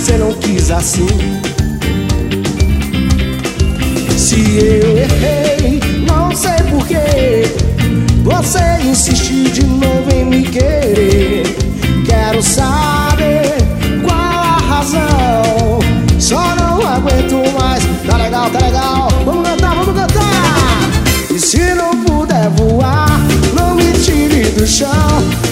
você não quis assim. Se eu errei, não sei porquê, você insiste de novo em me querer. Quero saber qual a razão, só não aguento mais. Tá legal, vamos cantar, vamos cantar. E se não puder voar, não me tire do chão.